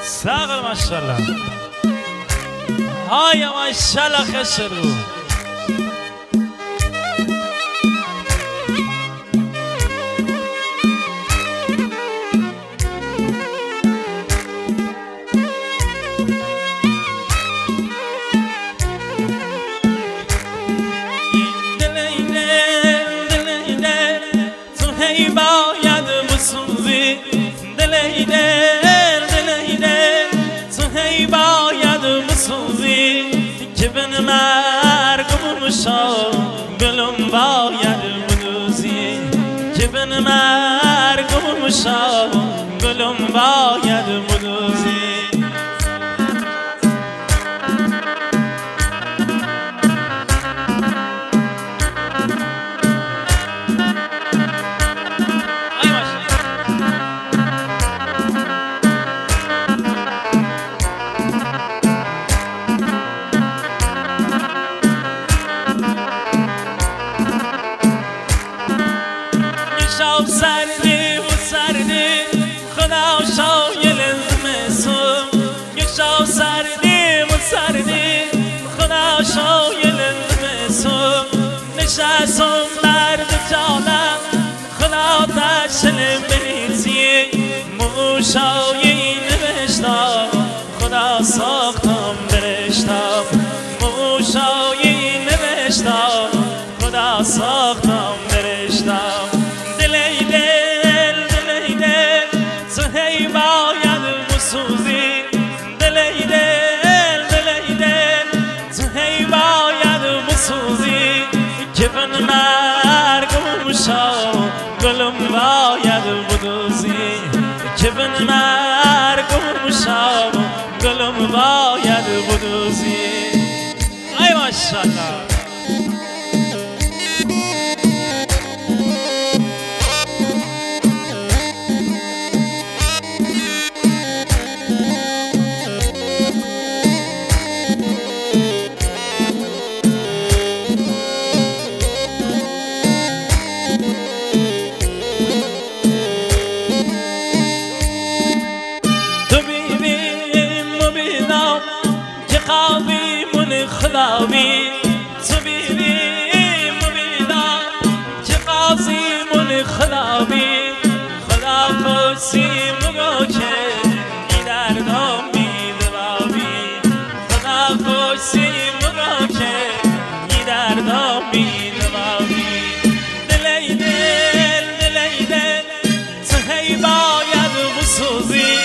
ساقر ماشاءالله های ماشاءالله خسرو که بن مرگم شو گلم باید بدوزی که بن مرگم شو گلم باید بدوزی سردی و سردی خدا شایل زمستون یک شو سردی و سردی خدا شایل زمستون نشستم مرد جانم خدا تشل بریزی موشایی نوشتم خدا ساختم برشتم موشایی نوشتم خدا ساختم برشتم که بن مرگم شو گلم باید بدوزی که بن مرگم شو گلم باید بدوزی ای ماشاءالله خداوی تو بیبی مبینا که قاسمون خداوی خدا خوشی مگو که ای دردم بیدوابی خدا خوشی مگو که ای دردم بیدوابی دلی دل تو هی باید بسوزی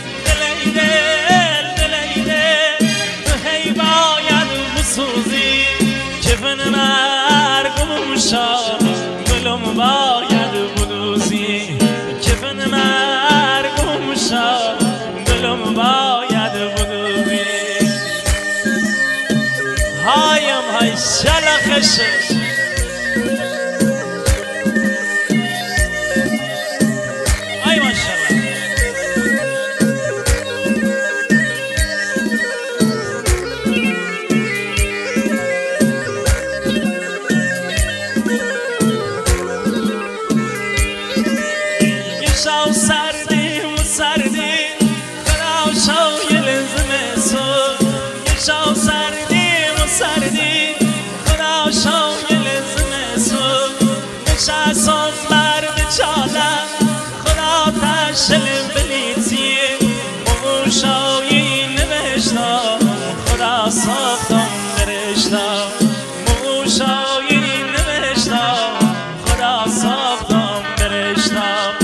که بن مرگم شو گلم باید بدوزی که بن مرگم شو گلم باید بدوزی هایم های شلخش ای ماشاءالله سردی و سردی خدا شایل زمستون یک شو سردی و سردی خدا شایل زمستون نشستم مرد چالم خدا تشل بلیتی موشایی نوشتم خدا ساختم برشتم موشایی نوشتم خدا ساختم برشتم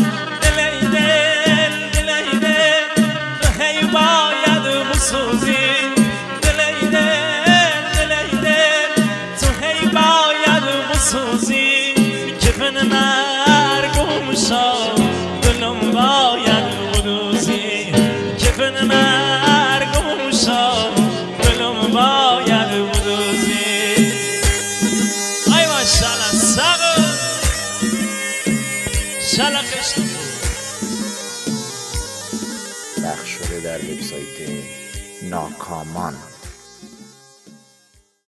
که بن مرگم شو گلم باید بدوزی که بن مرگم شو گلم باید بدوزی ای ماشاءالله ساقر شلخش پخش شده در وبسایت ناکامان.